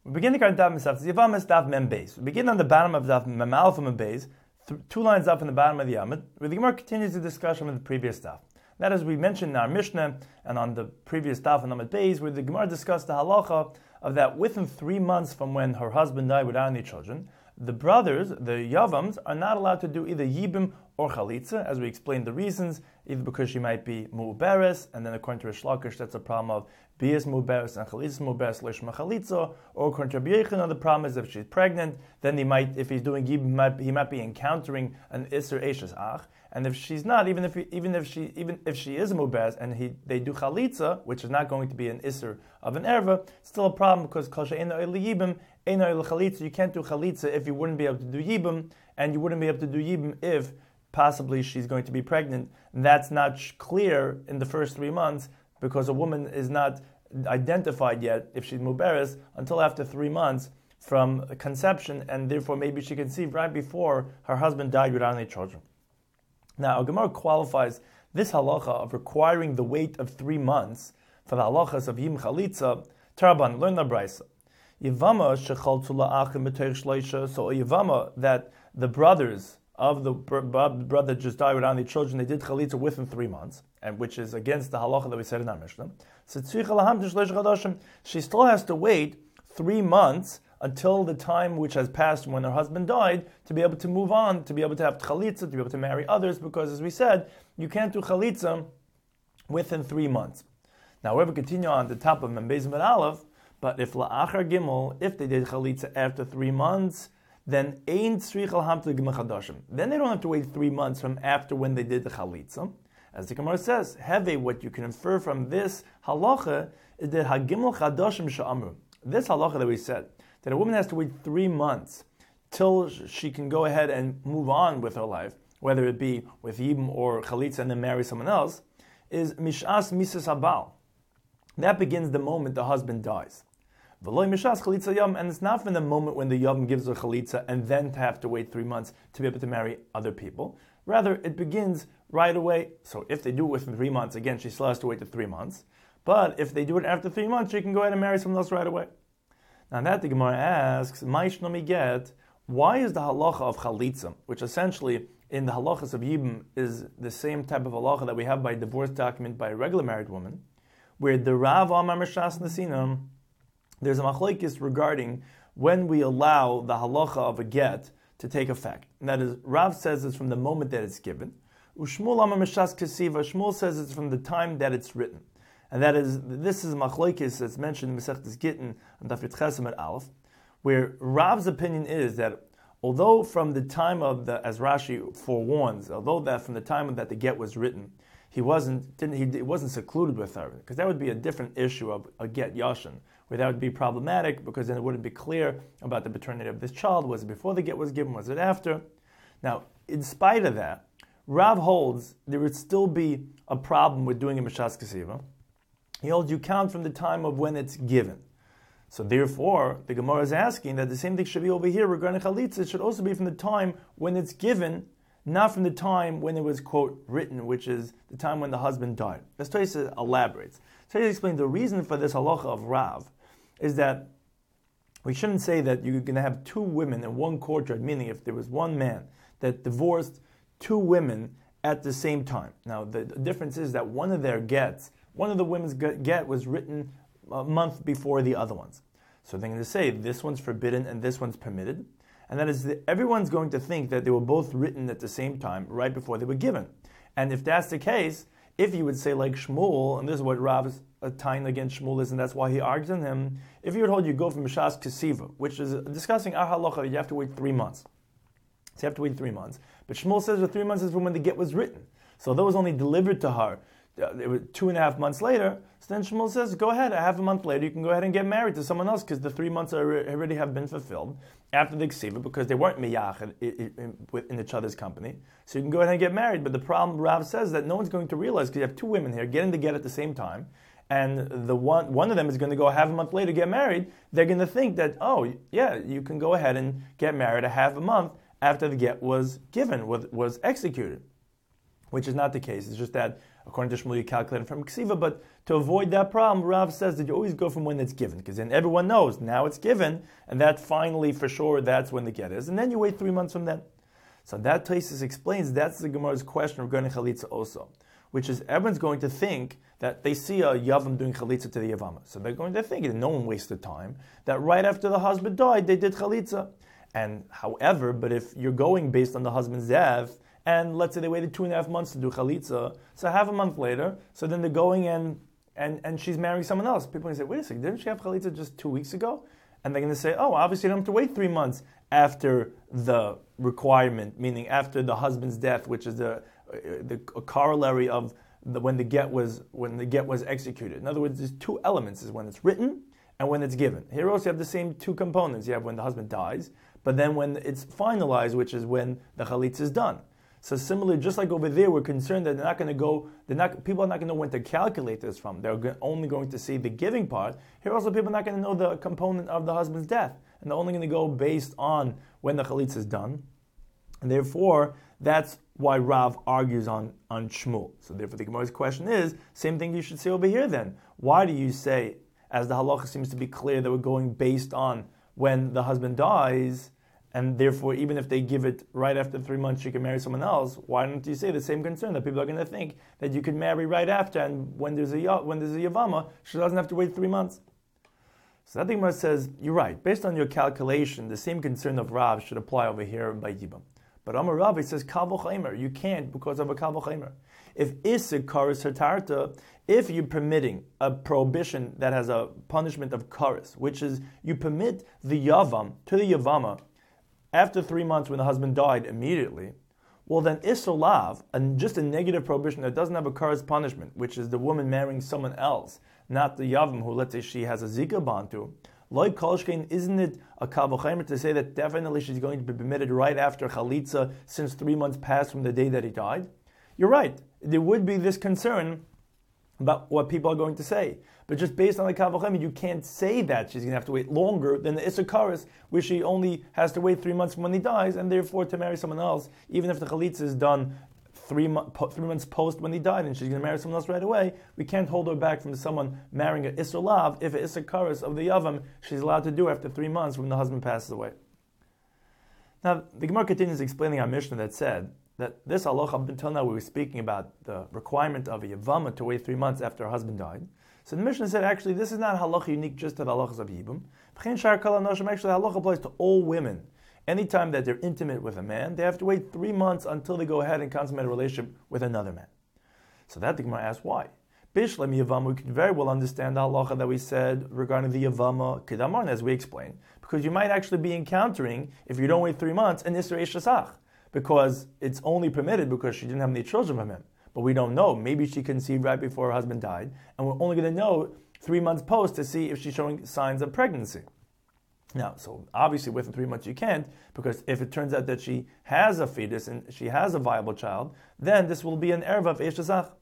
We begin the Daf Mesaf. Yavamas Daf Mem Beis. We begin on the bottom of Daf Mem Aleph Mem Beis, two lines up in the bottom of the Yamid, where the Gemara continues the discussion of the previous Daf. That is, we mentioned in our Mishnah and on the previous Daf and Amid Beis, where the Gemara discussed the halacha of that within 3 months from when her husband died without any children, the brothers, the Yavams, are not allowed to do either Yibim or Chalitza, as we explained the reasons, either because she might be Mu'beres, and then according to Rish Lakish, that's a problem of Bias Mu'beres and Chalitza Mu'beres, Lishma Chalitza, or according to Rabbi Yechon, the problem is if she's pregnant, then he might, if he's doing Yibim, he might be encountering an Isser Eishes Ach, and if she's not, even if she is a Mu'beres and they do Chalitza, which is not going to be an Isser of an Erva, it's still a problem because Kol She'eino El Yibim, Eino El Chalitza, you can't do Chalitza if you wouldn't be able to do Yibim, and you wouldn't be able to do Yibim if possibly she's going to be pregnant. And that's not clear in the first 3 months because a woman is not identified yet if she's Mu'beres until after 3 months from conception, and therefore maybe she conceived right before her husband died without any children. Now, Gemara qualifies this halacha of requiring the wait of 3 months for the halachas of Yim Chalitza. Taraban, learn the Brisa. Yivama shechaltu la'achim b'teich shleisha. So a Yivama that the brothers of the brother just died without any children, they did Chalitza within 3 months, and which is against the halacha that we said in our Mishnah. So she still has to wait 3 months until the time which has passed when her husband died to be able to move on, to be able to have Chalitza, to be able to marry others, because as we said, you can't do Chalitza within 3 months. Now, we're going to continue on the top of Membez Med Aleph, but if La'achar Gimel, if they did Chalitza after 3 months, then Ein Tzrichal Hamtu Gimel Chadashim. Then they don't have to wait 3 months from after when they did the Chalitza. As the Gemara says, Heve, what you can infer from this halacha is that Hagimel Chadashim Sha'amru. This halacha that we said, that a woman has to wait 3 months till she can go ahead and move on with her life, whether it be with Yibim or Chalitza and then marry someone else, is Mishas Misas Habal. That begins the moment the husband dies. V'loi Mishas Chalitza Yom, and it's not from the moment when the Yom gives her Chalitza and then to have to wait 3 months to be able to marry other people. Rather, it begins right away. So if they do it within 3 months, again, she still has to wait the 3 months. But if they do it after 3 months, she can go ahead and marry someone else right away. Now that the Gemara asks, Ma'ishnomi get, why is the halacha of Chalitza, which essentially in the halachas of Yibim is the same type of halacha that we have by divorce document by a regular married woman, where the Rav Amar Meshas Nesina, there's a machlokes regarding when we allow the halacha of a get to take effect. And that is, Rav says it's from the moment that it's given. Ushmul Amar Meshas Kesiva, Shmuel says it's from the time that it's written. And that is, this is machlokes that's mentioned in Masechtas Gittin and Daf Yitchesem at Aleph, where Rav's opinion is that although from the time of the, as Rashi forewarns, although that from the time that the get was written, he wasn't secluded with her, because that would be a different issue of a get yashin, where that would be problematic because then it wouldn't be clear about the paternity of this child. Was it before the get was given? Was it after? Now, in spite of that, Rav holds there would still be a problem with doing a Mishas Kesiva. He holds you count from the time of when it's given. So therefore, the Gemara is asking that the same thing should be over here regarding Chalitza. It should also be from the time when it's given, not from the time when it was, quote, written, which is the time when the husband died. As Tosfos elaborates. Tosfos explains the reason for this halacha of Rav is that we shouldn't say that you're going to have 2 women in one courtyard, meaning if there was one man that divorced 2 women at the same time. Now, the difference is that one of the women's get was written a month before the other ones. So they're going to say this one's forbidden and this one's permitted. And that is that everyone's going to think that they were both written at the same time, right before they were given. And if that's the case, if you would say like Shmuel, and this is what Rav's tying against Shmuel is, and that's why he argues in him, if you would hold you go from Mishas Kesiva, which is discussing our halacha, you have to wait 3 months. So you have to wait 3 months. But Shmuel says the 3 months is from when the get was written. So that was only delivered to her. It was 2.5 months later. So then Shmuel says, go ahead, a half a month later, you can go ahead and get married to someone else because the 3 months already have been fulfilled after the Ksiva because they weren't miyachid in each other's company. So you can go ahead and get married. But the problem, Rav says, that no one's going to realize because you have 2 women here getting the get at the same time, and the one of them is going to go half a month later get married. They're going to think that, oh, yeah, you can go ahead and get married a half a month after the get was given, was executed. Which is not the case. It's just that According to Shmuel, you calculate it from Ksiva, but to avoid that problem, Rav says that you always go from when it's given, because then everyone knows now it's given, and that finally, for sure, that's when the get is, and then you wait 3 months from then. So that Tosfos explains that's the Gemara's question regarding Chalitza also, which is everyone's going to think that they see a Yavam doing Chalitza to the Yavama. So they're going to think, and no one wasted time, that right after the husband died, they did Chalitza. And however, but if you're going based on the husband's death, and let's say they waited 2.5 months to do Chalitza, so half a month later, so then they're going and she's marrying someone else. People are going to say, wait a second, didn't she have Chalitza just 2 weeks ago? And they're going to say, oh, obviously you don't have to wait 3 months after the requirement, meaning after the husband's death, which is the corollary of when the get was executed. In other words, there's two elements: is when it's written and when it's given. Here also you have the same two components. You have when the husband dies, but then when it's finalized, which is when the chalitza is done. So similarly, just like over there, we're concerned that people are not going to know when to calculate this from. They're only going to see the giving part. Here also, people are not going to know the component of the husband's death, and they're only going to go based on when the chalitza is done. And therefore, that's why Rav argues on Shmuel. So therefore, the Gemara's question is, same thing you should say over here then. Why do you say, as the halacha seems to be clear, that we're going based on when the husband dies, and therefore, even if they give it right after 3 months, she can marry someone else, why don't you say the same concern that people are going to think that you could marry right after, and when there's a Yavama, she doesn't have to wait 3 months? So that the Gemara says, you're right. Based on your calculation, the same concern of Rav should apply over here by Yibam. But Amar Rav, he says, Kal v'chaimer. You can't because of a Kal v'chaimer. If Isik karis hatarta, if you're permitting a prohibition that has a punishment of karis, which is you permit the Yavam to the Yavama after 3 months when the husband died immediately, well then Isolav, and just a negative prohibition that doesn't have a karis punishment, which is the woman marrying someone else, not the Yavam who, let's say, she has a Zika bond to, like Kolshkein, isn't it a Kal v'chaimer to say that definitely she's going to be permitted right after Chalitza since 3 months passed from the day that he died? You're right. There would be this concern about what people are going to say. But just based on the Kal v'chaimer, you can't say that she's going to have to wait longer than the Issa Karis, where she only has to wait 3 months from when he dies, and therefore to marry someone else, even if the Chalitza is done 3 months post when he died, and she's going to marry someone else right away, we can't hold her back from someone marrying an Issa Lav if an Issa Karis of the Yavam she's allowed to do after 3 months when the husband passes away. Now, the Gemara continues explaining our Mishnah that said that this halacha, up until now we were speaking about the requirement of a Yavama to wait 3 months after her husband died. So the Mishnah said, actually, this is not halacha unique just to the halachas of Yibum. Actually, the halacha applies to all women. Anytime that they're intimate with a man, they have to wait 3 months until they go ahead and consummate a relationship with another man. So that the Gemara asks why. Bishlem Yavama, we could very well understand the halacha that we said regarding the Yavama Kedamarn, as we explained, because you might actually be encountering, if you don't wait 3 months, an Isra Shasach, because it's only permitted because she didn't have any children from him. But we don't know. Maybe she conceived right before her husband died, and we're only going to know 3 months post to see if she's showing signs of pregnancy. Now, so obviously within 3 months you can't, because if it turns out that she has a fetus and she has a viable child, then this will be an erva of Eshazach.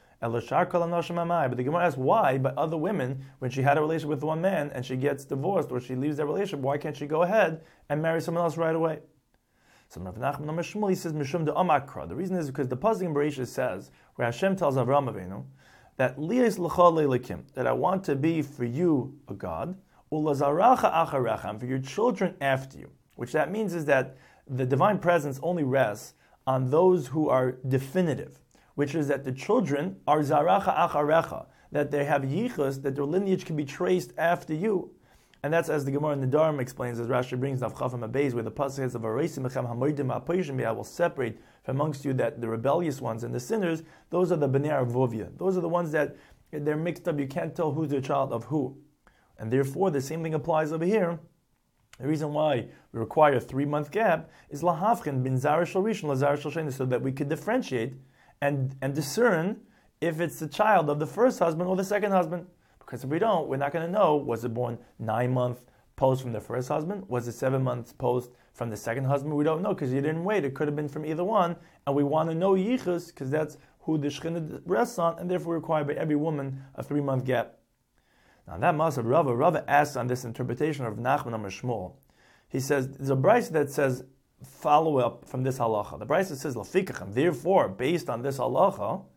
But the Gemara asks why, but other women, when she had a relationship with one man and she gets divorced or she leaves that relationship, why can't she go ahead and marry someone else right away? So Rav Nachman Amar Shmuel, he says, Mishum de Amakra. The reason is because the pasuk in Bereshit says, where Hashem tells Avraham Avinu, that Lias l'cha le'elikim, that I want to be for you a God, ulazaracha acharecha, and for your children after you. Which that means is that the divine presence only rests on those who are definitive, which is that the children are zaracha acharecha, that they have yichus, that their lineage can be traced after you. And that's as the Gemara in the Dharma explains, as Rashi brings Daf Chaf Amabez, where the pasuk says of Areisim Mechem Hamoidim HaPoishim, I will separate from amongst you that the rebellious ones and the sinners. Those are the Bnei Arvovia. Those are the ones that they're mixed up. You can't tell who's the child of who. And therefore, the same thing applies over here. The reason why we require a 3-month gap is lahavchin bin zara shel rishon lazara shel sheni, so that we could differentiate and discern if it's the child of the first husband or the second husband. Because if we don't, we're not going to know, was it born 9 months post from the first husband? Was it 7 months post from the second husband? We don't know because you didn't wait. It could have been from either one. And we want to know yichus because that's who the Shekhinah rests on, and therefore we require by every woman a 3-month gap. Now that must have Rava asks on this interpretation of Nachman Amar Shmuel. He says, there's a brayso that says, follow up from this halacha. The brayso says, Lafikachem, therefore, based on this halacha,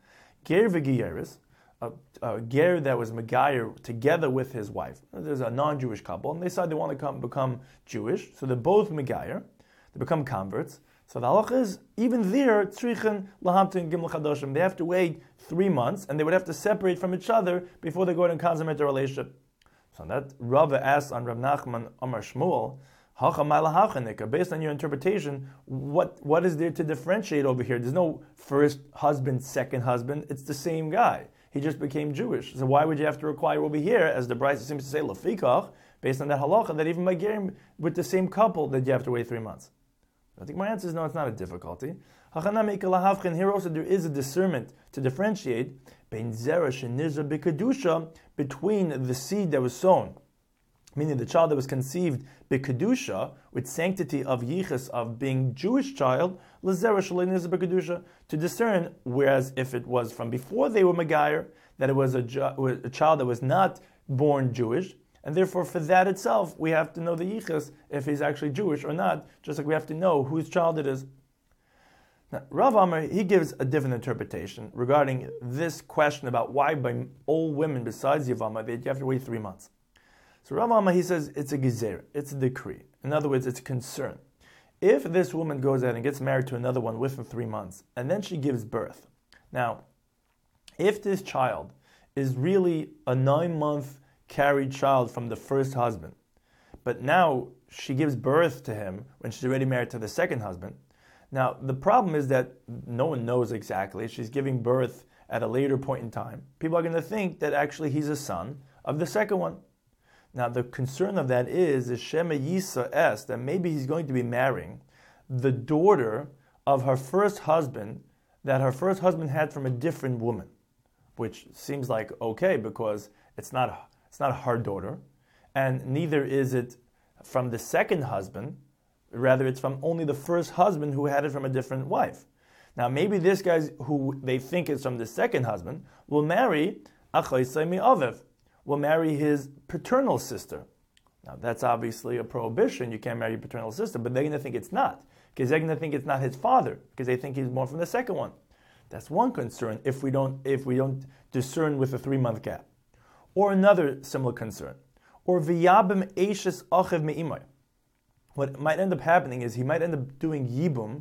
ger v'giyeris, a ger that was megayer together with his wife. There's a non-Jewish couple, and they decide they want to become Jewish, so they're both megayer. They become converts. So the halacha is, even there, tzrichen lahamtin gimel chadoshim. They have to wait 3 months, and they would have to separate from each other before they go ahead and consummate their relationship. So that Rava asks on Rav Nachman Amar Shmuel, based on your interpretation, what is there to differentiate over here? There's no first husband, second husband. It's the same guy. He just became Jewish. So why would you have to require over here, as the Brisa seems to say, lefikach, based on that halacha, that even by gerim with the same couple, that you have to wait 3 months? I think my answer is no, it's not a difficulty. Here also there is a discernment to differentiate between the seed that was sown, meaning the child that was conceived b'kedusha, with sanctity of yichus, of being Jewish child, to discern, whereas if it was from before they were Megayer, that it was a child that was not born Jewish, and therefore for that itself, we have to know the yichus, if he's actually Jewish or not, just like we have to know whose child it is. Now, Rav Amar, he gives a different interpretation regarding this question about why by all women besides Yavama, they have to wait 3 months. So Rav Amar, he says it's a gezer, it's a decree. In other words, it's a concern. If this woman goes out and gets married to another one within 3 months, and then she gives birth. Now, if this child is really a 9-month carried child from the first husband, but now she gives birth to him when she's already married to the second husband. Now, the problem is that no one knows exactly. She's giving birth at a later point in time. People are going to think that actually he's a son of the second one. Now, the concern of that is Shema Yisa S, that maybe he's going to be marrying the daughter of her first husband, that her first husband had from a different woman, which seems like okay, because it's not her daughter, and neither is it from the second husband. Rather, it's from only the first husband who had it from a different wife. Now, maybe this guy who they think is from the second husband will marry Achaysai mi'avev, will marry his paternal sister. Now, that's obviously a prohibition. You can't marry your paternal sister, but they're going to think it's not, because they're going to think it's not his father, because they think he's born from the second one. That's one concern if we don't discern with a 3-month gap. Or another similar concern. Or v'yabim eishes achev me'imai. What might end up happening is he might end up doing yibum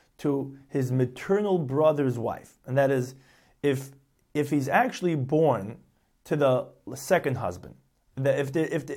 to his maternal brother's wife. And that is, if he's actually born to the second husband, if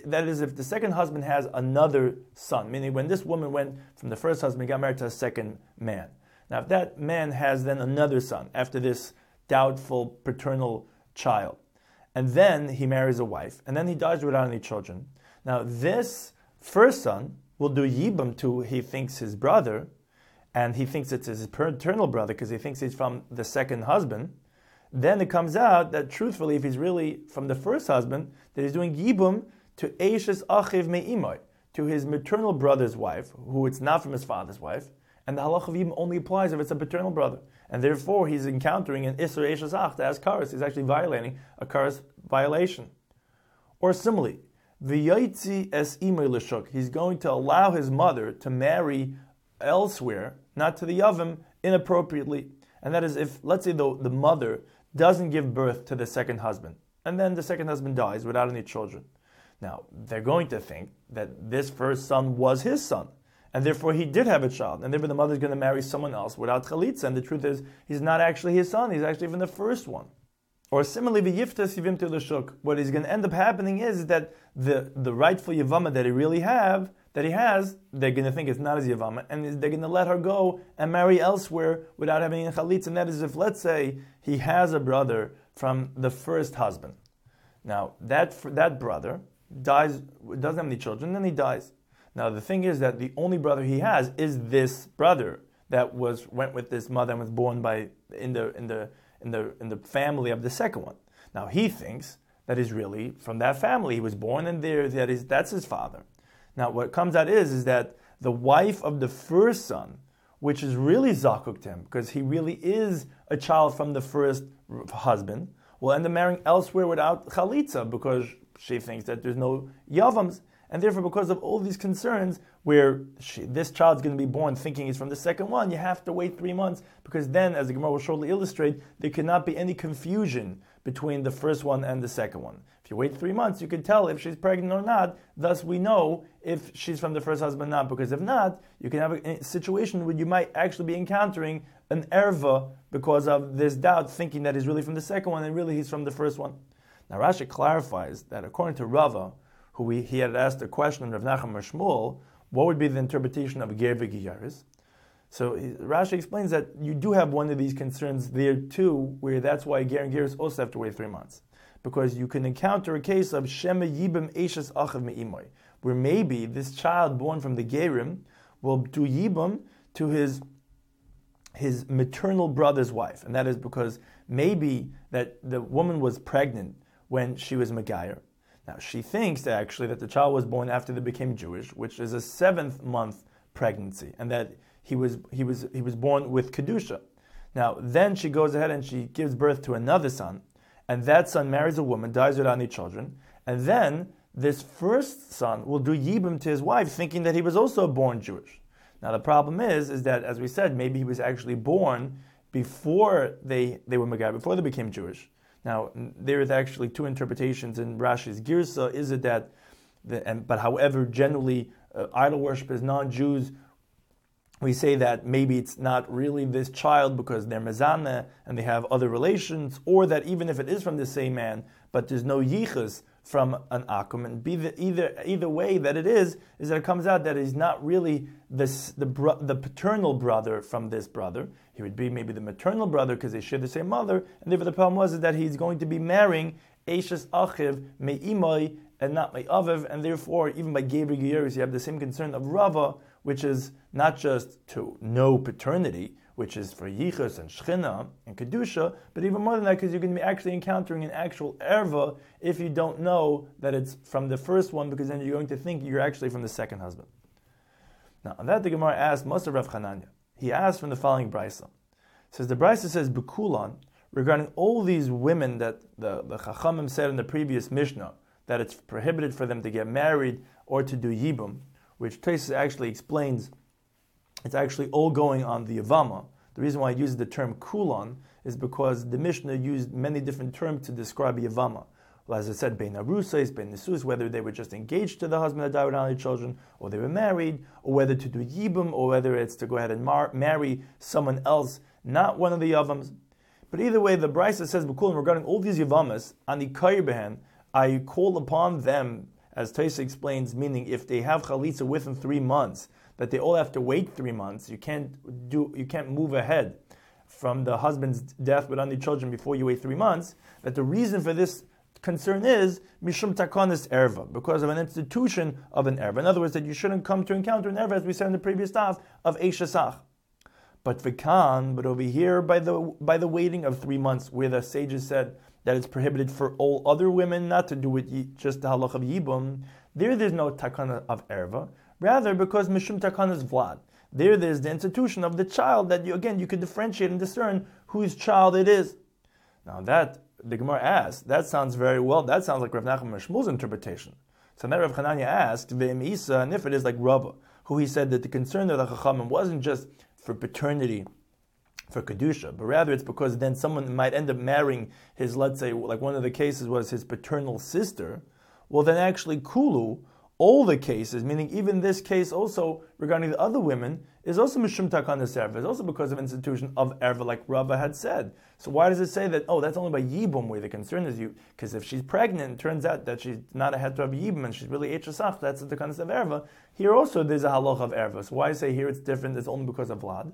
the second husband has another son, meaning when this woman went from the first husband, got married to a second man. Now, if that man has then another son after this doubtful paternal child, and then he marries a wife, and then he dies without any children. Now, this first son will do yibum to, he thinks, his brother, and he thinks it's his paternal brother because he thinks he's from the second husband. Then it comes out that truthfully, if he's really from the first husband, that he's doing yibum to Eishes Achiv Me'imai, to his maternal brother's wife, who it's not from his father's wife, and the halach of yibum only applies if it's a paternal brother. And therefore, he's encountering an Isser Eishes Ach, to ask karas. He's actually violating a karas violation. Or similarly, V'yotzi es imay l'shuk. He's going to allow his mother to marry elsewhere, not to the Yavim, inappropriately. And that is if, let's say, the mother doesn't give birth to the second husband, and then the second husband dies without any children. Now, they're going to think that this first son was his son, and therefore he did have a child, and therefore the mother's going to marry someone else without chalitza, and the truth is, he's not actually his son, he's actually from the first one. Or similarly, what is going to end up happening is that the rightful Yavama that he really has, they're going to think it's not his Yavama, and they're going to let her go and marry elsewhere without having a chalitz. And that is if, let's say, he has a brother from the first husband. Now, that brother dies, doesn't have any children, then he dies. Now, the thing is that the only brother he has is this brother that went with this mother and was born in the family of the second one. Now he thinks that he's really from that family. He was born in there. That's his father. Now what comes out is that the wife of the first son, which is really zakuk to him, because he really is a child from the first husband, will end up marrying elsewhere without chalitza, because she thinks that there's no yavams, And therefore, because of all these concerns, where this child's going to be born thinking he's from the second one, you have to wait 3 months, because then, as the Gemara will shortly illustrate, there cannot be any confusion between the first one and the second one. If you wait 3 months, you can tell if she's pregnant or not. Thus, we know if she's from the first husband or not, because if not, you can have a situation where you might actually be encountering an erva because of this doubt, thinking that he's really from the second one and really he's from the first one. Now Rashi clarifies that according to Rava, who he had asked a question of Rav Nachman or Shmuel, what would be the interpretation of ger v'giyaris? So Rashi explains that you do have one of these concerns there too, where that's why ger and giyaris also have to wait 3 months. Because you can encounter a case of shema yibim eshes achav me'imoy, where maybe this child born from the gerim will do yibum to his maternal brother's wife. And that is because maybe that the woman was pregnant when she was Megayer. Now, she thinks that actually that the child was born after they became Jewish, which is a 7th month pregnancy, and that he was born with Kedusha. Now, then she goes ahead and she gives birth to another son, and that son marries a woman, dies without any children, and then this first son will do Yibum to his wife, thinking that he was also born Jewish. Now, the problem is that, as we said, maybe he was actually born before they were Megayer, before they became Jewish. Now, there is actually 2 interpretations in Rashi's Girsa. Is it that, but however, generally, idol worship is non-Jews, we say that maybe it's not really this child because they're mezaneh and they have other relations, or that even if it is from the same man, but there's no yichus from an akum, and either way that it is that it comes out that he's not really the paternal brother from this brother. He would be maybe the maternal brother because they share the same mother, and therefore the problem was that he's going to be marrying Eishes Achiv me'imai and not me'aviv, and therefore even by ger v'giyaris you have the same concern of Rava, which is not just to know paternity, which is for Yichus and Shechina and Kedusha, but even more than that, because you're going to be actually encountering an actual erva if you don't know that it's from the first one, because then you're going to think you're actually from the second husband. Now, on that the Gemara asked Moser Rav Chananya. He asked from the following brisa. It says the brisa says Bekulan, regarding all these women that the Chachamim said in the previous Mishnah, that it's prohibited for them to get married or to do Yibum, which Tosfos actually explains it's actually all going on the Yavama. The reason why I use the term Kulan is because the Mishnah used many different terms to describe Yavama. Well, as I said, Bein Arusais, Bein Nisus, whether they were just engaged to the husband that died without any children, or they were married, or whether to do Yibum, or whether it's to go ahead and marry someone else, not one of the Yavams. But either way, the Brisa says, B'kulam, regarding all these Yavamas, Ani Kair Behen, I call upon them, as Tosfos explains, meaning if they have Chalitza within 3 months, that they all have to wait 3 months. You can't move ahead from the husband's death without any children before you wait 3 months. That the reason for this concern is mishum takanis erva, because of an institution of an erva. In other words, that you shouldn't come to encounter an erva, as we said in the previous daf, of eishasach. But over here, by the waiting of 3 months, where the sages said that it's prohibited for all other women not to do with just the halach of yibum, there's no takana of erva. Rather, because Mishum Takan is Vlad. There's the institution of the child that you could differentiate and discern whose child it is. Now that, the Gemara asked, that sounds very well, that sounds like Rav Nachman or Shmuel's interpretation. So then Rav Chananya asked, Ve'im Isa, and if it is like Rava, who he said that the concern of the Chachamim wasn't just for paternity, for Kedusha, but rather it's because then someone might end up marrying his, let's say, like one of the cases was his paternal sister, well then actually Kulu, all the cases, meaning even this case also regarding the other women, is also Mishum Takanas Erva. It's also because of institution of Erva, like Rava had said. So why does it say that, that's only by Yibum where the concern is you? Because if she's pregnant, it turns out that she's not a heter of Yibum and she's really Eichasach, that's the Takanas of Erva. Here also there's a halach of Erva. So why say here it's different, it's only because of Vlad?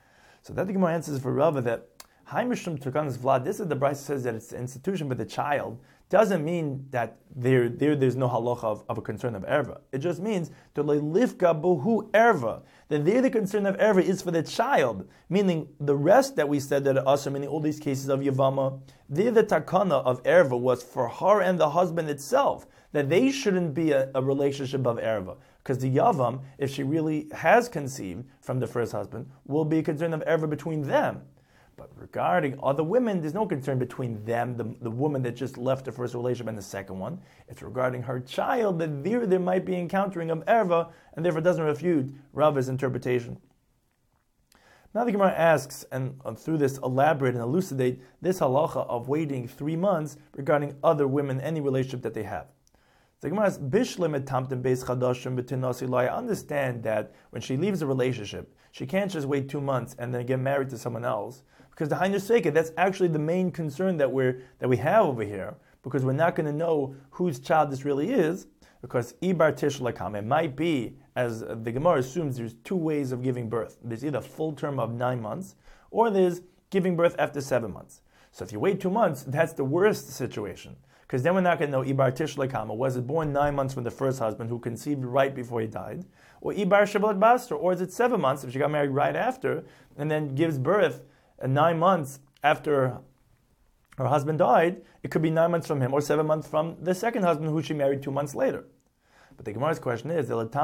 So that the Gemara answers for Rava that Hai Mishum Takanas Vlad, this is the Brisa says that it's the institution for the child, doesn't mean that there's no halacha of a concern of erva. It just means to lifka bohu erva. That there the concern of erva is for the child, meaning the rest that we said that are also meaning all these cases of yavama. There the takana of erva was for her and the husband itself, that they shouldn't be a relationship of erva. Because the yavam, if she really has conceived from the first husband, will be a concern of erva between them. But regarding other women, there's no concern between them, the woman that just left the first relationship, and the second one. It's regarding her child that there might be encountering of erva, and therefore doesn't refute Rava's interpretation. Now the Gemara asks, and through this elaborate and elucidate this halacha of waiting 3 months regarding other women, any relationship that they have. The Gemara asks, I understand that when she leaves a relationship, she can't just wait 2 months and then get married to someone else. Because the Hainu Seika, that's actually the main concern that we have over here, because we're not going to know whose child this really is, because Ibar Tish Lakam, it might be, as the Gemara assumes, there's 2 ways of giving birth. There's either a full term of 9 months, or there's giving birth after 7 months. So if you wait 2 months, that's the worst situation. Because then we're not going to know Ibar Tish Lakama, was it born 9 months from the first husband who conceived right before he died, or Ibar Shavuot Basra, or is it 7 months if she got married right after, and then gives birth 9 months after her husband died. It could be 9 months from him, or 7 months from the second husband who she married 2 months later. But the Gemara's question is, but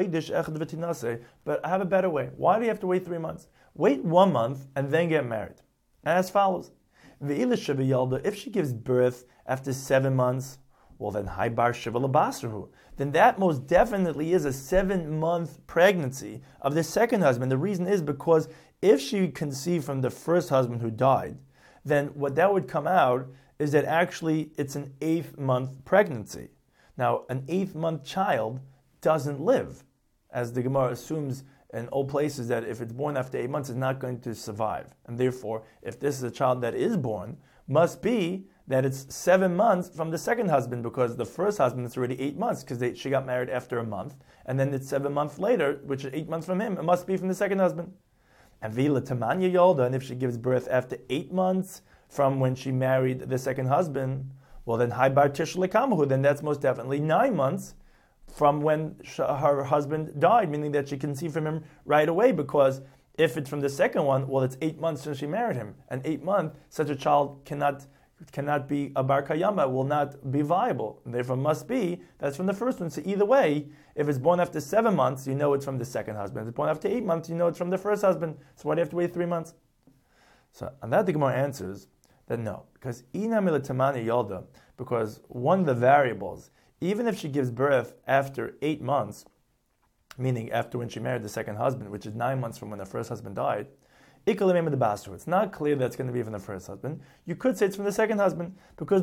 I have a better way. Why do you have to wait 3 months? Wait 1 month and then get married. And as follows. If she gives birth after 7 months, well then then that most definitely is a 7-month pregnancy of the second husband. The reason is because if she conceived from the first husband who died, then what that would come out is that actually it's an 8th month pregnancy. Now, an 8th month child doesn't live, as the Gemara assumes in all places that if it's born after 8 months, it's not going to survive. And therefore, if this is a child that is born, must be that it's 7 months from the second husband, because the first husband is already 8 months, because she got married after a month, and then it's 7 months later, which is 8 months from him. It must be from the second husband. And Vila Tamanya Yolda, and if she gives birth after 8 months from when she married the second husband, well then Haibar Tish Lekamahu, then that's most definitely 9 months from when her husband died, meaning that she conceived from him right away, because if it's from the second one, well it's 8 months since she married him. And 8 months, such a child cannot be a bar kayama, will not be viable. And therefore must be that's from the first one. So either way, if it's born after 7 months, you know it's from the second husband. If it's born after 8 months, you know it's from the first husband. So why do you have to wait 3 months? So on that the Gemara answers that no, because ina milatamani yalda, because one of the variables, even if she gives birth after 8 months, meaning after when she married the second husband, which is 9 months from when the first husband died, it's not clear that it's going to be from the first husband. You could say it's from the second husband, because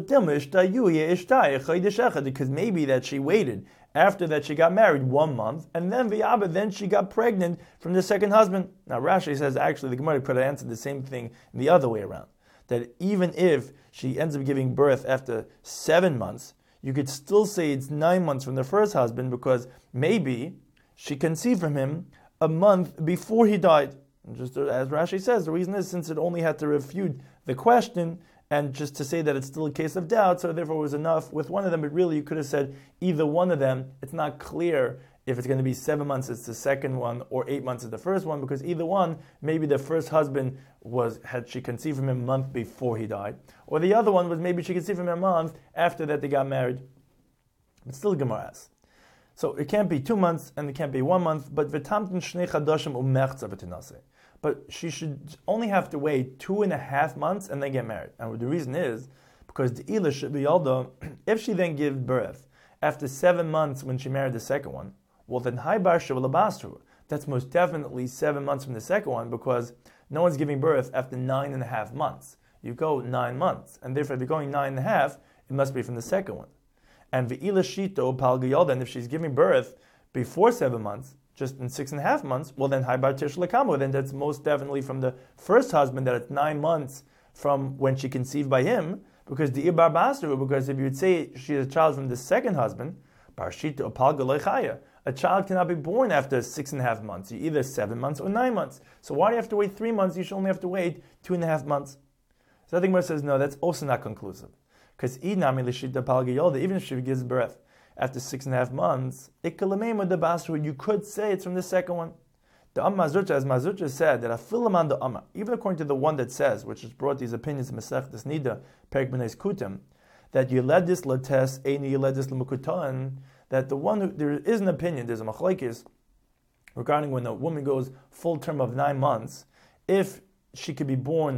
maybe that she waited after that she got married 1 month, and then she got pregnant from the second husband. Now Rashi says actually the Gemara could have answered the same thing the other way around, that even if she ends up giving birth after 7 months, you could still say it's 9 months from the first husband, because maybe she conceived from him a month before he died. Just as Rashi says, the reason is since it only had to refute the question and just to say that it's still a case of doubt, so therefore it was enough with one of them, but really you could have said either one of them. It's not clear if it's going to be 7 months it's the second one or 8 months is the first one, because either one, maybe the first husband had she conceived from him a month before he died, or the other one was maybe she conceived from him a month after that they got married. But still Gemara asks. So it can't be 2 months and it can't be 1 month, but v'tamtin shnei chadashim u'mechza v'tinaseh. But she should only have to wait 2.5 months and then get married. And the reason is because the ila should be although if she then gives birth after 7 months when she married the second one, well then haibar shavalabastru. That's most definitely 7 months from the second one, because no one's giving birth after 9.5 months. You go 9 months, and therefore if you're going 9.5, it must be from the second one. And v'ila shito palgayolda, and if she's giving birth before 7 months, just in 6.5 months, well then haibar tish lekamo, then that's most definitely from the first husband, that it's 9 months from when she conceived by him, because the ibar basru, because if you would say she's a child from the second husband, barshita opalga, a child cannot be born after 6.5 months. You either 7 months or 9 months. So why do you have to wait 3 months? You should only have to wait 2.5 months. So I think Gemara says no, that's also not conclusive, because even if she gives birth after 6.5 months, you could say it's from the second one. The Mazurcha, as Mazurcha said, that afilaman the Amma, even according to the one that says, which has brought these opinions in Masechtas Nida, Perek B'nai Kutim, that Yeledis Lates Eini Yeledis L'Mukutan, that the one who, there is an opinion, there's a machlekes regarding when a woman goes full term of 9 months, if she could be born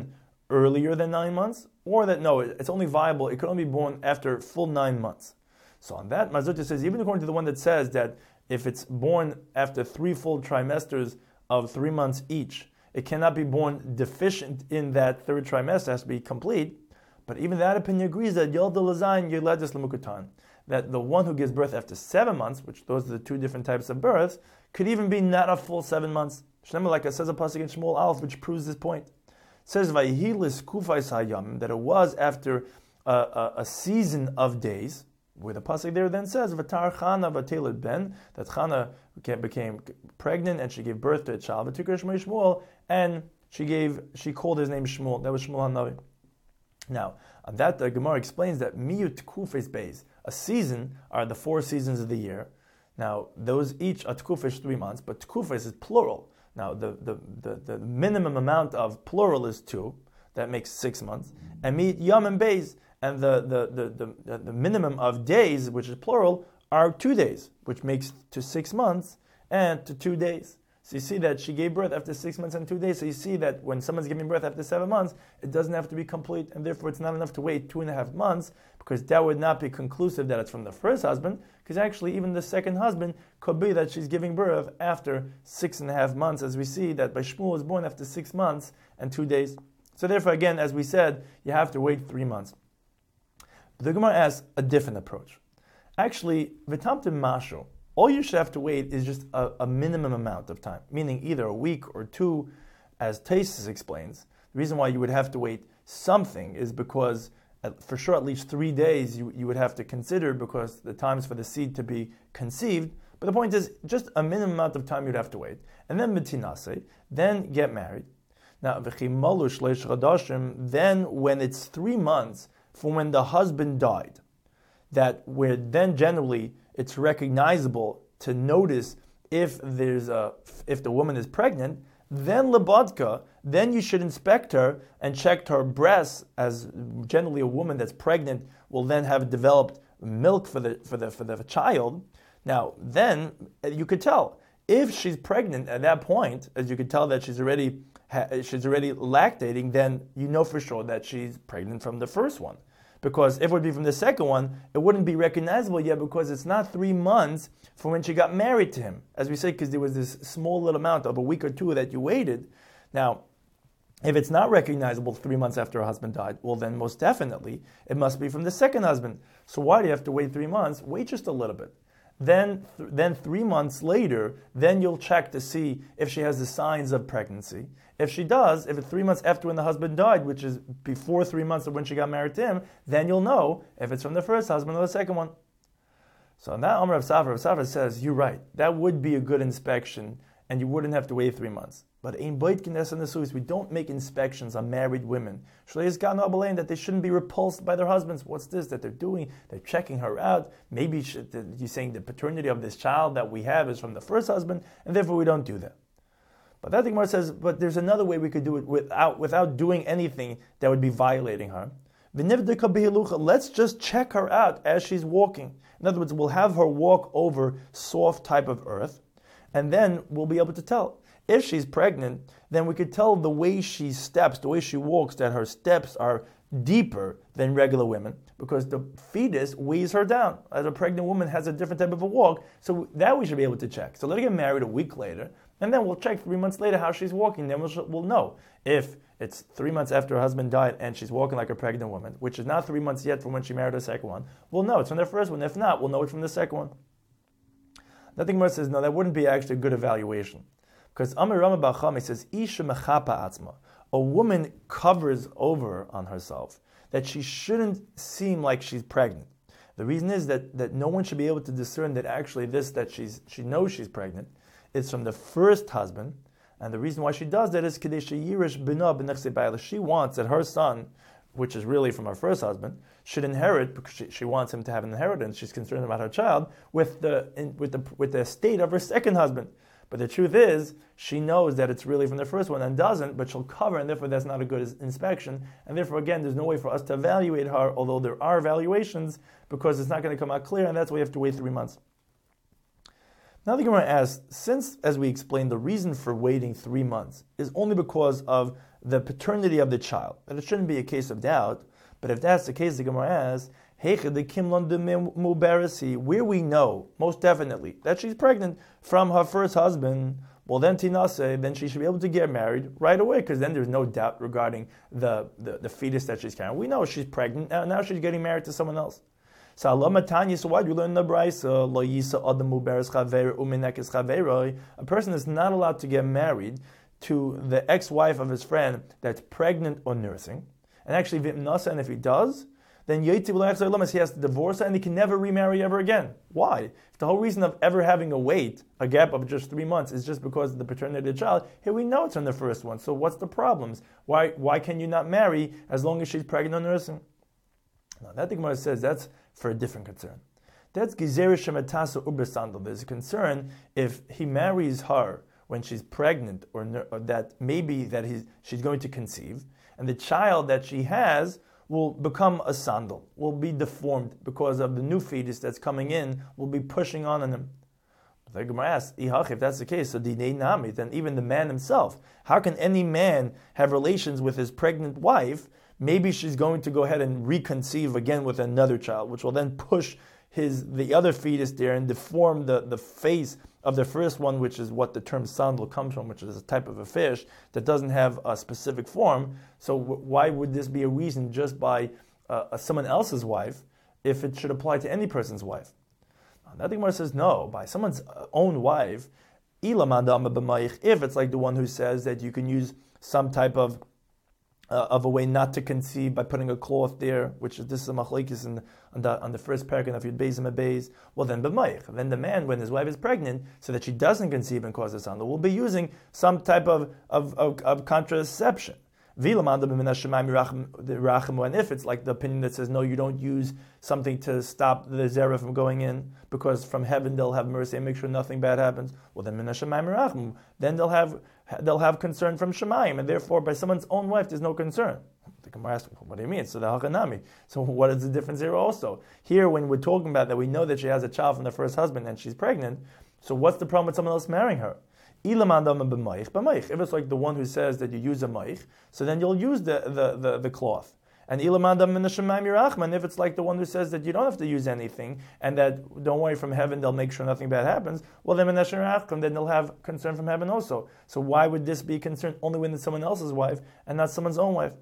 earlier than 9 months, or that no, it's only viable, it could only be born after full 9 months. So on that, Marzuta says, even according to the one that says that if it's born after 3 full trimesters of 3 months each, it cannot be born deficient in that third trimester, it has to be complete. But even that opinion agrees that Yolda Lazayin Yeladis Lemukatan, that the one who gives birth after 7 months, which those are the 2 different types of births, could even be not a full 7 months. Like it says a pasuk in Shmuel Aleph, which proves this point. It says Vayihilis Kufais Hayam, that it was after a season of days, where the pasuk there then says Vatar Chana Vatelet Ben, that Chana became pregnant and she gave birth to a child. V'tikra Shmuel, and she called his name Shmuel. That was Shmuel HaNavi. Now, on that, the Gemara explains that Miyut Kufes Beis, a season are the 4 seasons of the year. Now, those each are Tkufes 3 months, but Tkufes is plural. Now, the minimum amount of plural is 2, that makes 6 months. And Miyut Yom and Beis, and the minimum of days, which is plural, are 2 days, which makes to 6 months and to 2 days. So you see that she gave birth after 6 months and 2 days. So you see that when someone's giving birth after 7 months, it doesn't have to be complete, and therefore it's not enough to wait 2.5 months, because that would not be conclusive that it's from the first husband, because actually even the second husband could be that she's giving birth after 6.5 months, as we see that by Shmuel is born after 6 months and 2 days. So therefore, again, as we said, you have to wait 3 months. But the Gemara asks a different approach. Actually, v'tamtim mashu, all you should have to wait is just a minimum amount of time, meaning either a week or 2, as Taisus explains. The reason why you would have to wait something is because, for sure, at least 3 days you would have to consider, because the times for the seed to be conceived. But the point is, just a minimum amount of time you'd have to wait. And then mitinase, then get married. Now, then when it's 3 months from when the husband died, that where then generally it's recognizable to notice if the woman is pregnant, then lebadka, then you should inspect her and check her breasts, as generally a woman that's pregnant will then have developed milk for the child. Now then you could tell if she's pregnant at that point, as you could tell that she's already lactating, then you know for sure that she's pregnant from the first one. Because if it would be from the second one, it wouldn't be recognizable yet, because it's not 3 months from when she got married to him. As we say, because there was this small little amount of a week or 2 that you waited. Now, if it's not recognizable 3 months after her husband died, well then most definitely it must be from the second husband. So why do you have to wait 3 months? Wait just a little bit. Then 3 months later, then you'll check to see if she has the signs of pregnancy. If she does, if it's 3 months after when the husband died, which is before 3 months of when she got married to him, then you'll know if it's from the first husband or the second one. So now Amar Rav Safra says, you're right, that would be a good inspection, and you wouldn't have to wait 3 months. But we don't make inspections on married women. That they shouldn't be repulsed by their husbands. What's this that they're doing? They're checking her out. Maybe you're saying the paternity of this child that we have is from the first husband, and therefore we don't do that. But that Gemara says, but there's another way we could do it without doing anything that would be violating her. Let's just check her out as she's walking. In other words, we'll have her walk over soft type of earth, and then we'll be able to tell. If she's pregnant, then we could tell the way she steps, the way she walks, that her steps are deeper than regular women, because the fetus weighs her down. As a pregnant woman has a different type of a walk, so that we should be able to check. So let her get married a week later, and then we'll check 3 months later how she's walking. Then we'll know if it's 3 months after her husband died and she's walking like a pregnant woman, which is not 3 months yet from when she married her second one. We'll know it's from the first one. If not, we'll know it from the second one. Nothing more says, no, that wouldn't be actually a good evaluation. Because Amir Rama Bar Chama says, Isha mechapa atzma. A woman covers over on herself, that she shouldn't seem like she's pregnant. The reason is that no one should be able to discern that actually that she knows she's pregnant is from the first husband, and the reason why she does that is Kadesh Yirish Bina B'nechse Ba'ila. She wants that her son, which is really from her first husband, should inherit, because she wants him to have an inheritance. She's concerned about her child with the state of her second husband. But the truth is, she knows that it's really from the first one and doesn't, but she'll cover, and therefore that's not a good inspection. And therefore, again, there's no way for us to evaluate her, although there are evaluations, because it's not going to come out clear, and that's why we have to wait 3 months. Now the Gemara asks, since, as we explained, the reason for waiting 3 months is only because of the paternity of the child, that it shouldn't be a case of doubt, but if that's the case, the Gemara asks, where we know, most definitely, that she's pregnant from her first husband, well then tinase, then she should be able to get married right away, because then there's no doubt regarding the fetus that she's carrying. We know she's pregnant, now she's getting married to someone else. So why do you learn the Braisa? A person is not allowed to get married to the ex-wife of his friend that's pregnant or nursing. And actually, and if he does, then he has to divorce her and he can never remarry ever again. Why? If the whole reason of ever having a gap of just 3 months is just because of the paternity of the child, here we know it's from the first one. So what's the problems? Why can you not marry as long as she's pregnant or nursing? Now that the Gemara says that's for a different concern. That's Gizerish Shematasa Ubersandal. There's a concern if he marries her when she's pregnant or that maybe that she's going to conceive, and the child that she has will become a sandal, will be deformed because of the new fetus that's coming in, will be pushing on him. The Gemara asks, if that's the case, so dinei nami, then even the man himself, how can any man have relations with his pregnant wife? Maybe she's going to go ahead and reconceive again with another child, which will then push the other fetus there and deform the face of the first one, which is what the term sandal comes from, which is a type of a fish that doesn't have a specific form. So why would this be a reason just by someone else's wife if it should apply to any person's wife? That Gemara says no, by someone's own wife, if it's like the one who says that you can use some type of a way not to conceive by putting a cloth there, which is this is a machlekes on the first paragraph of Yud Beis and Beis. Well, then b'mayich. Then the man, when his wife is pregnant, so that she doesn't conceive and cause a son, will be using some type of contraception. And if it's like the opinion that says no, you don't use something to stop the zera from going in, because from heaven they'll have mercy and make sure nothing bad happens. Well, then they'll have concern from Shemayim, and therefore by someone's own wife there's no concern. The Gemara asks, what do you mean? So the Hakanami. So what is the difference here also? Here, when we're talking about that, we know that she has a child from the first husband and she's pregnant. So what's the problem with someone else marrying her? If it's like the one who says that you use a maich, so then you'll use the cloth. And if it's like the one who says that you don't have to use anything, and that don't worry, from heaven they'll make sure nothing bad happens, well then they'll have concern from heaven also. So why would this be concerned only when it's someone else's wife and not someone's own wife?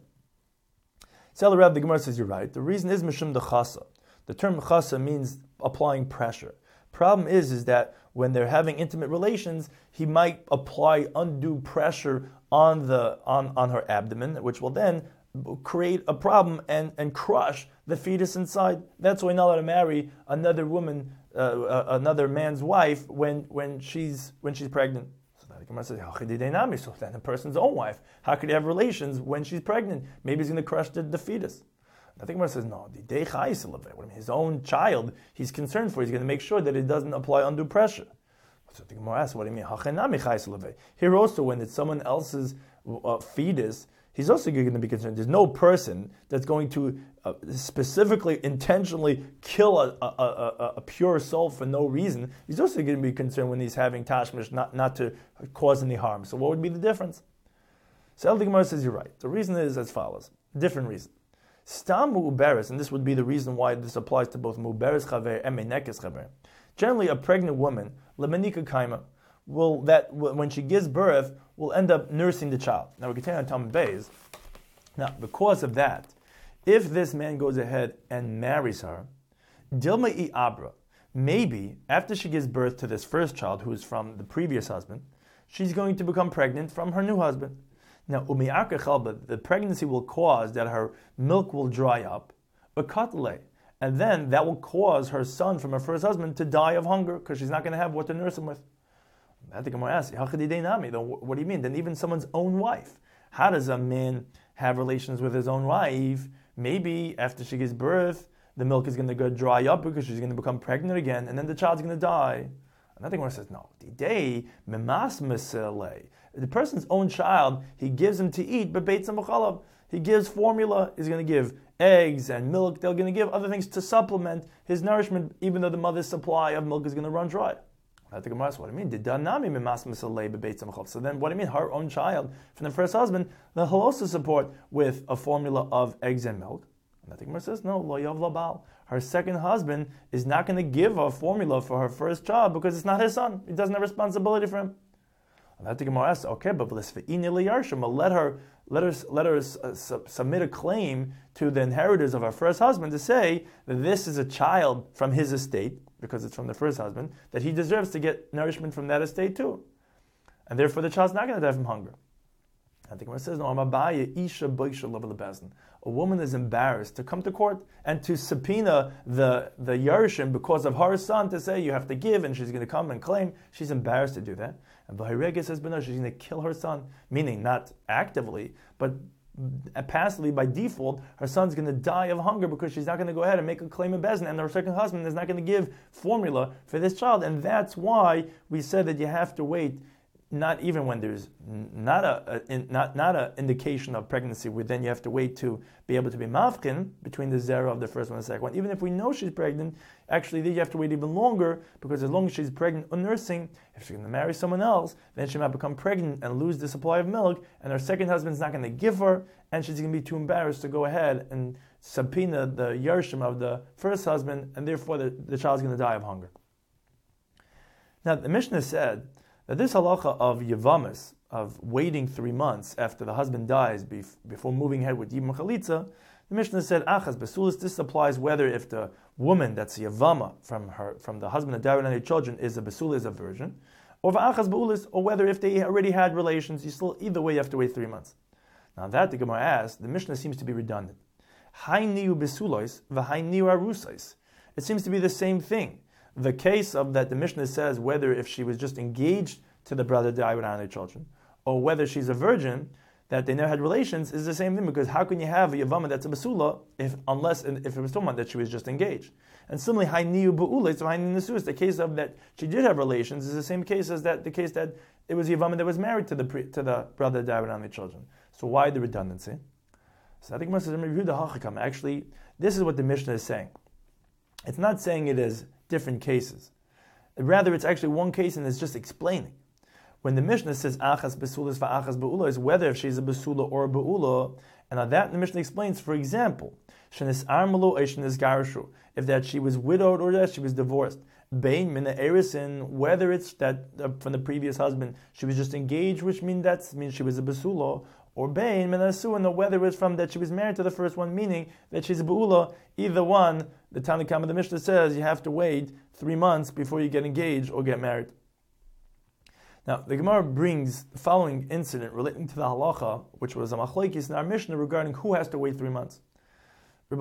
So the Gemara says you're right. The reason is mishum de chasa. The term chasa means applying pressure. Problem is that when they're having intimate relations, he might apply undue pressure on her abdomen, which will then create a problem and crush the fetus inside. That's why you're not allowed to marry another woman, another man's wife when she's pregnant. So the Gemara says, so then a person's own wife, how could he have relations when she's pregnant? Maybe he's going to crush the fetus. I think Gemara says, no, his own child, he's concerned for. He's going to make sure that it doesn't apply undue pressure. So the Gemara asks, what do you mean? Here also, when it's someone else's fetus, he's also going to be concerned. There's no person that's going to specifically, intentionally kill a pure soul for no reason. He's also going to be concerned when he's having tashmish, not to cause any harm. So what would be the difference? So the Gemara says, you're right. The reason is as follows. Different reason. Stam mu'uberes, and this would be the reason why this applies to both mu'uberes chaver and menekes chaver. Generally, a pregnant woman, lemenika kaima, when she gives birth, will end up nursing the child. Now we continue on Talmud Beis. Now, because of that, if this man goes ahead and marries her, dilma I abra, maybe after she gives birth to this first child, who is from the previous husband, she's going to become pregnant from her new husband. Now, the pregnancy will cause that her milk will dry up, and then that will cause her son from her first husband to die of hunger because she's not going to have what to nurse him with. I think I'm going to ask you, what do you mean? Then even someone's own wife. How does a man have relations with his own wife? Maybe after she gives birth, the milk is going to go dry up because she's going to become pregnant again, and then the child's going to die. Another one says, no. The person's own child, he gives him to eat, but beit samachalav. He gives formula, he's going to give eggs and milk, they're going to give other things to supplement his nourishment, even though the mother's supply of milk is going to run dry. What do you mean? So then what do you mean? Her own child from the first husband, then he'll also support with a formula of eggs and milk. And the Gemara says, no, lo yav lo baal. Her second husband is not going to give a formula for her first child because it's not his son. He doesn't have responsibility for him. And the Gemara asks, okay, but let her submit a claim to the inheritors of her first husband to say that this is a child from his estate, because it's from the first husband, that he deserves to get nourishment from that estate too. And therefore the child's not going to die from hunger. And the Gemara says, no, a woman is embarrassed to come to court and to subpoena the Yerushim because of her son to say you have to give, and she's going to come and claim. She's embarrassed to do that. And Bahirega says, but no, she's going to kill her son, meaning not actively, but passively by default, her son's going to die of hunger because she's not going to go ahead and make a claim of Bezin, and her second husband is not going to give formula for this child. And that's why we said that you have to wait, not even when there's not a indication of pregnancy, where then you have to wait to be able to be mavkin between the zera of the first one and the second one. Even if we know she's pregnant, actually then you have to wait even longer, because as long as she's pregnant or nursing, if she's going to marry someone else, then she might become pregnant and lose the supply of milk, and her second husband's not going to give her, and she's going to be too embarrassed to go ahead and subpoena the Yerushim of the first husband, and therefore the child's going to die of hunger. Now the Mishnah said that this halacha of Yevamis, of waiting 3 months after the husband dies before moving ahead with Yibam Chalitza, the Mishnah said, Achas Besulis, this applies whether if the woman that's Yevama from the husband that died without any children is a Besul, is a virgin, or Achas Beulis, or whether if they already had relations, either way you have to wait 3 months. Now that the Gemara asks, the Mishnah seems to be redundant. Hainiu Besulois, v'hainiu Arusais. It seems to be the same thing. The case of that the Mishnah says whether if she was just engaged to the brother that died without any children, or whether she's a virgin, that they never had relations, is the same thing, because how can you have a Yavama that's a Basula if it was talking about that she was just engaged? And similarly, Hainiu Bu'ule, so Hainiu Nesuis, the case of that she did have relations is the same case as the case that it was Yavama that was married to the brother that died without any children. So why the redundancy? So I think actually, this is what the Mishnah is saying. It's not saying it is different cases. Rather, it's actually one case and it's just explaining. When the Mishnah says achas besulas va'achas be'ula, is whether if she's a besula or a be'ula, and on that the Mishnah explains, for example, shenis armalu or shenis garshu, if that she was widowed or that she was divorced, bein mina erisin, whether it's that from the previous husband she was just engaged, which means she was a besula, or bein mina suin, or whether it's from that she was married to the first one, meaning that she's a be'ula. Either one, the Tanna Kama, the Mishnah says you have to wait 3 months before you get engaged or get married. Now, the Gemara brings the following incident relating to the halacha, which was a machlokes in our Mishnah regarding who has to wait 3 months. Rabbi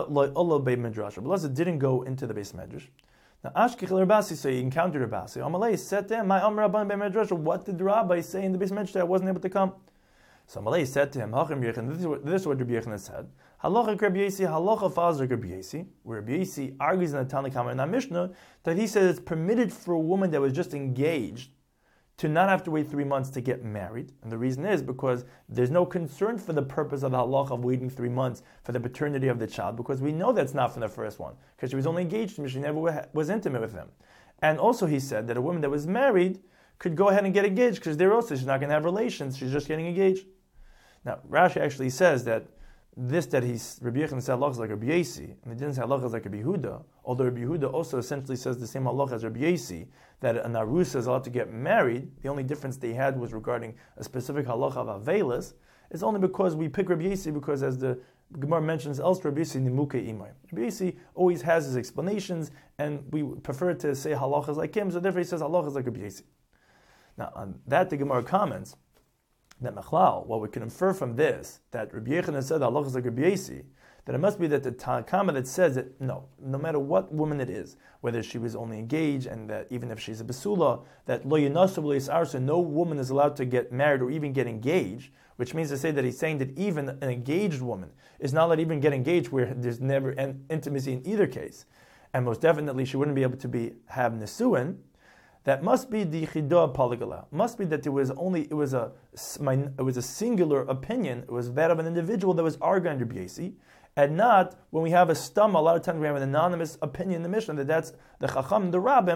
Elazar didn't go into the Beis Medrash. Now, Ashkech Rabasi, so he encountered Rabasi. Amalei said to him, "My Amar Rabban Beis Medrash, what did the Rabbi say in the Beis Medrash that I wasn't able to come?" So Amalei said to him, this is what Rabbi Yechon said. Halacha Rabbi Yesi, halacha fazar Rabbi Yesi, where Rabbi Yesi argues in the Tanna Kama in our Mishnah that he says it's permitted for a woman that was just engaged to not have to wait 3 months to get married. And the reason is because there's no concern for the purpose of the halacha of waiting 3 months for the paternity of the child, because we know that's not from the first one, because she was only engaged to him, she never was intimate with him. And also he said that a woman that was married could go ahead and get engaged, because there also she's not going to have relations, she's just getting engaged. Now, Rashi actually says that Rabbi Yechon said halacha is like Rabbi Yesi, and he didn't say halacha is like Rabbi Yehuda, although Rabbi Yehuda also essentially says the same halacha as Rabbi Yesi, that an arusa is allowed to get married. The only difference they had was regarding a specific halacha of avelis. It's only because we pick Rabbi Yesi because, as the Gemara mentions elsewhere, Rabbi Yesi nimuke imay. Rabbi Yesi always has his explanations, and we prefer to say halacha is like him, so therefore he says halacha is like Rabbi Yesi. Now, on that the Gemara comments that Machlal, what we can infer from this, that Rabbi Yechon has said halacha is like Rabbi Yesi, that it must be that the Tanakama that says that no matter what woman it is, whether she was only engaged, and that even if she's a besula, that lo yinasu v'lo so no woman is allowed to get married or even get engaged, which means to say that he's saying that even an engaged woman is not allowed to even get engaged where there's never an intimacy in either case, and most definitely she wouldn't be able to have nesuin. That must be the chidah polygala. Must be that it was a singular opinion. It was that of an individual that was arguing Rabbi Yesi, and not when we have a stam. A lot of times we have an anonymous opinion in the Mishnah that that's the chacham, the rabbim,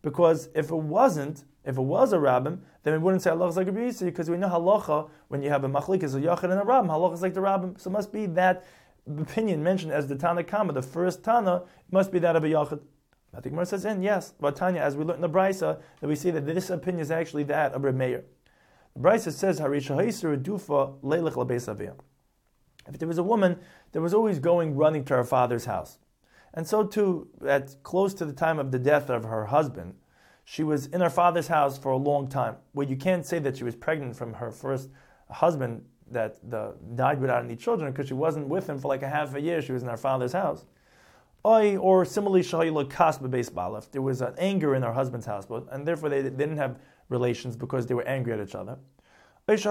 because if it was a rabbim, then we wouldn't say halacha is like Rabbi Yossi, because we know halacha, when you have a machlikas, a yachid and a rabbim, halacha is like the rabbim. So it must be that opinion mentioned as the Tana Kama, the first Tana, it must be that of a yachid. I think Gemara says yes, but Tanya, as we learned in the Brisa, that we see that this opinion is actually that of Reb Meir. The Brisa says, if there was a woman that was always running to her father's house, and so too, at close to the time of the death of her husband, she was in her father's house for a long time, where you can't say that she was pregnant from her first husband that died without any children, because she wasn't with him for like a half a year, she was in her father's house. Or similarly, if there was an anger in her husband's house, and therefore they didn't have relations because they were angry at each other. Or if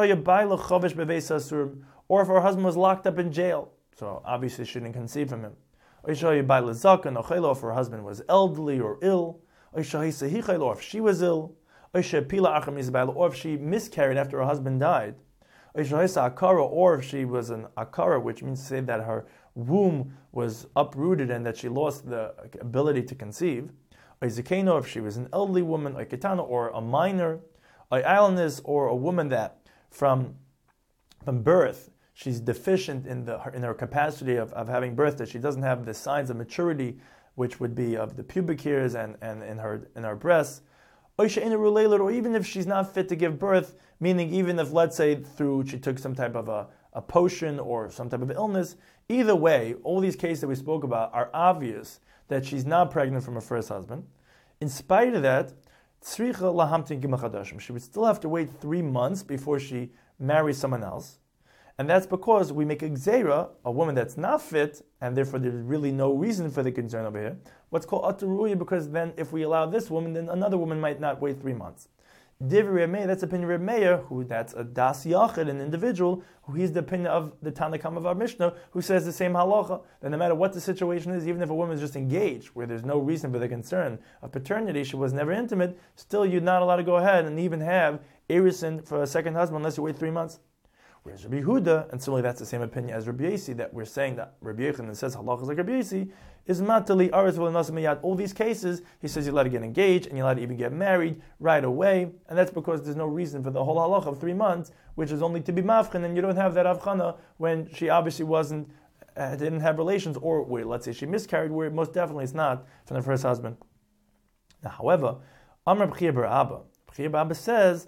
her husband was locked up in jail, so obviously she didn't conceive from him. Or if her husband was elderly or ill, or if she was ill, or if she miscarried after her husband died, or if she was an akara, which means to say that her womb was uprooted and that she lost the ability to conceive, or if she was an elderly woman, or ketana, or a minor, or islandess, or a woman that from birth she's deficient in her capacity of having birth, that she doesn't have the signs of maturity, which would be of the pubic hairs and in her breasts, or even if she's not fit to give birth, meaning even if, let's say, she took some type of a potion or some type of illness, either way, all these cases that we spoke about are obvious that she's not pregnant from her first husband. In spite of that, she would still have to wait 3 months before she marries someone else. And that's because we make a gzeira, a woman that's not fit, and therefore there's really no reason for the concern over here. What's called ataruya, because then if we allow this woman, then another woman might not wait 3 months. Divrei Reb Meir, that's the opinion of Reb Meir, that's a das yachid, an individual, who he's the opinion of the Tana Kama of our Mishnah, who says the same halacha, that no matter what the situation is, even if a woman is just engaged, where there's no reason for the concern of paternity, she was never intimate, still you're not allowed to go ahead and even have erisin for a second husband unless you wait 3 months. Whereas Rabbi Yehuda, and similarly that's the same opinion as Rabbi Yossi, that we're saying that Rabbi Yochanan says halacha is like Rabbi Yossi, is matali aretz v'lenasim miyad. All these cases, he says you're allowed to get engaged and you're allowed to even get married right away, and that's because there's no reason for the whole halacha of 3 months, which is only to be mafchen, and you don't have that avchana when she obviously didn't have relations, or where, let's say she miscarried, where most definitely it's not from the first husband. Now, however, Amar B'chia bar Abba. B'chia bar Abba says,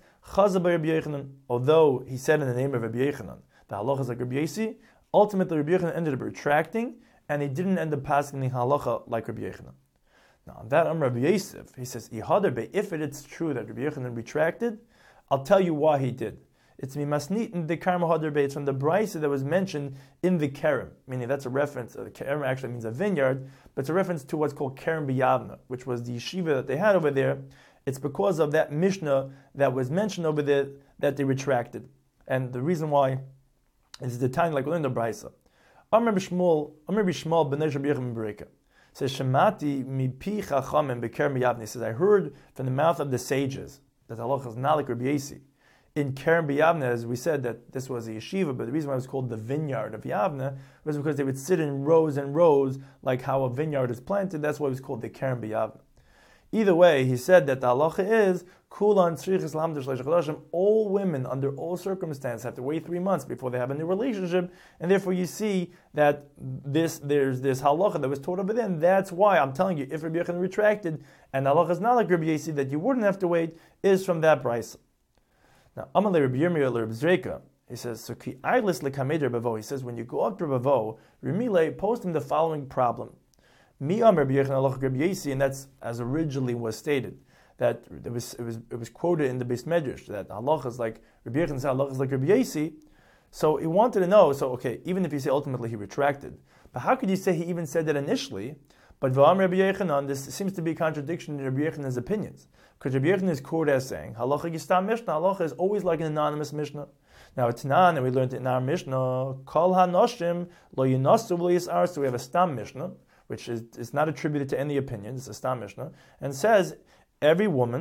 although he said in the name of Rabbi Yochanan, the halacha is like Rabbi Yossi, ultimately Rabbi Yochanan ended up retracting, and he didn't end up passing the halacha like Rabbi Yochanan. Now, on that Rabbi Yosef, he says, if it's true that Rabbi Yochanan retracted, I'll tell you why he did. It's mimasnitin the karma it's from the brisa that was mentioned in the kerem, meaning that's a reference. The kerem actually means a vineyard, but it's a reference to what's called kerem b'yavna, which was the yeshiva that they had over there. It's because of that Mishnah that was mentioned over there that they retracted. And the reason why is the time, like we learned in the Brisa. Amr Bishmol b'nei Rabbi Yochanan Bereka says, Shemati mipi chachamim beker miyavni. Says, I heard from the mouth of the sages that halacha is not like Rabbi Yossi. In Kerem b'Yavne, as we said, that this was a yeshiva, but the reason why it was called the vineyard of Yavne was because they would sit in rows and rows, like how a vineyard is planted. That's why it was called the Kerem b'Yavne. Either way, he said that the halacha is kulan tzrichas lamdish leishachadashim. All women, under all circumstances, have to wait 3 months before they have a new relationship, and therefore you see that there's this halacha that was taught over there, and that's why I'm telling you, if Rabbi Yochanan retracted, and the halacha is not like Rabbi Yossi, that you wouldn't have to wait, is from that brisa. Now, Amalei Rabbi Yirmiyah Rabbi Zreka, he says, so ki ailis lekameder bavo. He says, when you go up to Bavo, Rimile, post him the following problem. Mi Amar Rabbi Yochanan halacha Rabbi Yossi, and that's as originally was stated, that it was quoted in the Beis Medrash that halacha is like Rabbi Yochanan said halacha is like Rabbi Yossi. So he wanted to know. So okay, even if you say ultimately he retracted, but how could you say he even said that initially? But V'am Rabbi Yochanan, this seems to be a contradiction in Rabbi Yochanan's opinions, because Rabbi Yochanan is quoted as saying halacha yistam mishnah. Halacha is always like an anonymous mishnah. Now it's nan, and we learned it in our mishnah. Kol hanoshim lo yinasu v'yisar. So we have a stam mishnah, which is not attributed to any opinion. It's a stam mishnah, and says every woman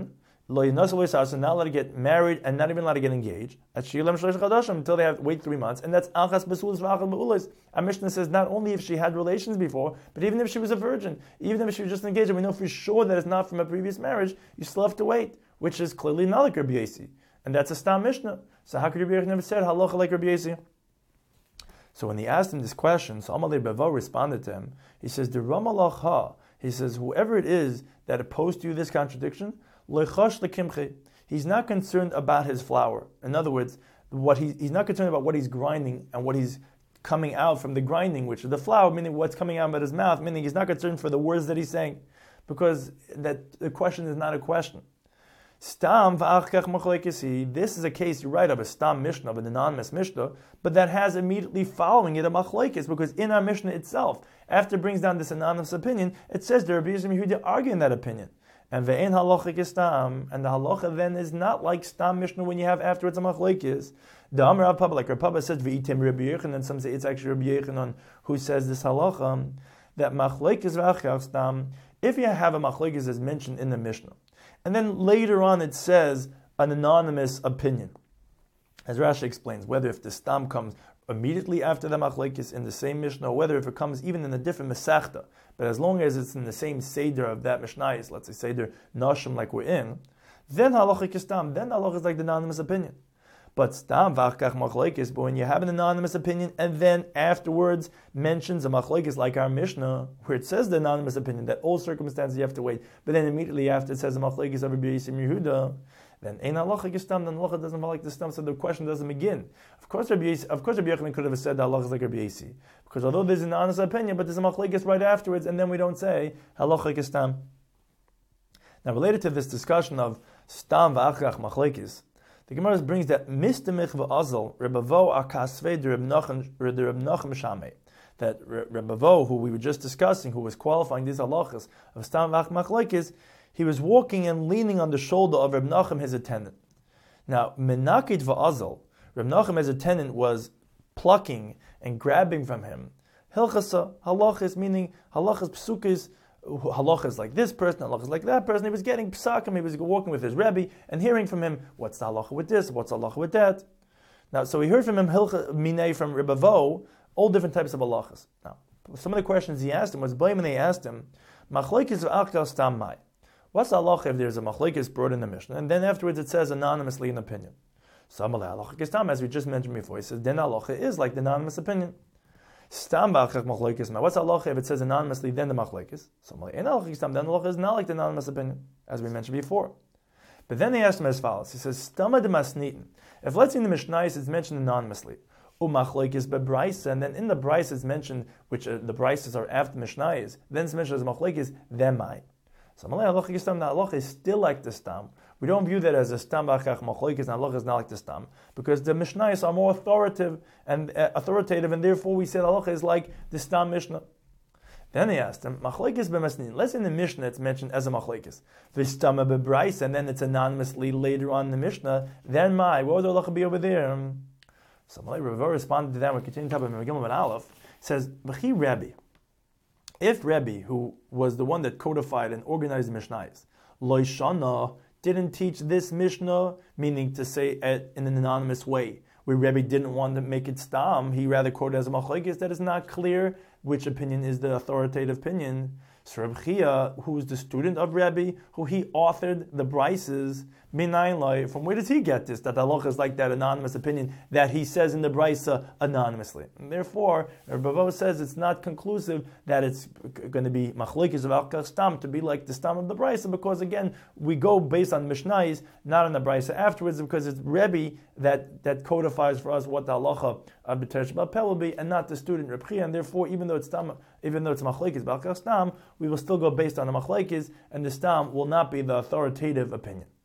Lo yinas lo yisas, not allowed to get married and not even allowed to get engaged. Until they have to wait 3 months, and that's alchas besulas v'achal beulas. Our Mishnah says not only if she had relations before, but even if she was a virgin, even if she was just engaged, and we know for sure that it's not from a previous marriage, you still have to wait, which is clearly not like Rabbi Yosi, and that's a stam Mishnah. So how could Rabbi Yosi never said halacha like Rabbi Yosi? So when he asked him this question, so Amalei Bavo responded to him. He says, "The Ramalach ha." He says, "Whoever it is that opposed to you this contradiction, lechash lekimche." He's not concerned about his flour. In other words, he's not concerned about what he's grinding and what he's coming out from the grinding, which is the flour, meaning what's coming out of his mouth. Meaning he's not concerned for the words that he's saying, because that the question is not a question. Stam v'achkach machlekes. This is a case, you're right, of a stam mishnah, of an anonymous mishnah, but that has immediately following it a machlekes, because in our mishnah itself, after it brings down this anonymous opinion, it says the Rabbi Yisrael Yehuda arguing that opinion. And ve'en halacha stam, and the halacha then is not like stam mishnah when you have afterwards a machlekes. The Amar Rav Papa, like Rav Papa says, ve'item Rabbi Yochanan, and some say it's actually Rabbi Yochanan who says this halacha, that machlekes v'achkach stam, if you have a machlekes as mentioned in the mishnah, and then later on it says an anonymous opinion. As Rashi explains, whether if the stam comes immediately after the machlekes in the same mishnah, or whether if it comes even in a different mesachta, but as long as it's in the same seder of that mishnah, let's say seder nashim like we're in, then halacha kistam, then halacha is like the anonymous opinion. But stam v'achkach machlekes, but when you have an anonymous opinion and then afterwards mentions a machlekes like our Mishnah, where it says the anonymous opinion, that all circumstances you have to wait, but then immediately after it says a machlekes of Rabbi Yisrael Yehuda, then ein halacha kistam, then halacha doesn't fall like the stam, so the question doesn't begin. Of course Rabbi Yochanan could have said that halacha is like Rabbi Yisrael, because although there's an honest opinion, but there's a machlekes right afterwards, and then we don't say halacha kistam. Now related to this discussion of stam v'achkach machlekes, the Gemara brings that mistemich v'azal Rebavo akasvei de Reb Nachum Shamei, that Rebavo, who we were just discussing, who was qualifying these halachas of stam v'ach machlekes, he was walking and leaning on the shoulder of Reb Nachum, his attendant. Now menakit v'azal, Reb Nachum, his attendant, was plucking and grabbing from him hilchasa halachas, meaning halachas psukis. Halachas like this person, halachas like that person. He was getting psakim. He was walking with his Rebbe and hearing from him, what's the halacha with this, what's the halacha with that. Now, so he heard from him hilcha minei from Rebavo, all different types of halachas. Now, some of the questions he asked him was, when they asked him, machlekes v'achkal stam mai. What's the halacha if there's a machlekes brought in the Mishnah, and then afterwards it says anonymously an opinion? Some halacha stam, as we just mentioned before, he says then halacha is like the anonymous opinion. Stam b'achkach machlekes. What's halacha if it says anonymously then the machlekes? So then halacha is not like the anonymous opinion, as we mentioned before. But then they asked him as follows. He says, Stama de masnitin. If let's say in the Mishnah it's mentioned anonymously, machlekes bebraisa, and then in the brisa it's mentioned, which the brisas are after Mishnah, then it's mentioned as machlekes, then mai. So halacha kistam, the halacha is still like the stam. We don't view that as a stam b'achkach machlekes, and halacha is not like the stam, because the Mishnayos are more authoritative, and therefore we say halacha is like the stam Mishnah. Then they asked him, machlekes b'masnin. Let's say in the Mishnah it's mentioned as a machlekes, v'stama b'brisa, and then it's anonymously later on in the Mishnah. Then my, what would the halacha be over there? So Rava responded to that. We continue to talk about Megillah and Aleph. It says, v'chi Rebbe. If Rebbe, who was the one that codified and organized the Mishnayos, lo shana, didn't teach this Mishnah, meaning to say it in an anonymous way, where Rebbe didn't want to make it stam, he rather quoted as a machlekes, that is not clear which opinion is the authoritative opinion. So Reb Chia, who is the student of Rebbe, who he authored the brises, from where does he get this? That the halacha is like that anonymous opinion that he says in the brisa anonymously. And therefore, Rebbe says it's not conclusive that it's going to be machlekes of al stam to be like the stam of the brisa, because again, we go based on Mishnayos, not on the brisa afterwards, because it's Rebbe that codifies for us what the halacha of B'teresh B'Peh will be, and not the student Reb Chia. And therefore, even though it's machlekes of al stam, we will still go based on the machlekes, and the stam will not be the authoritative opinion.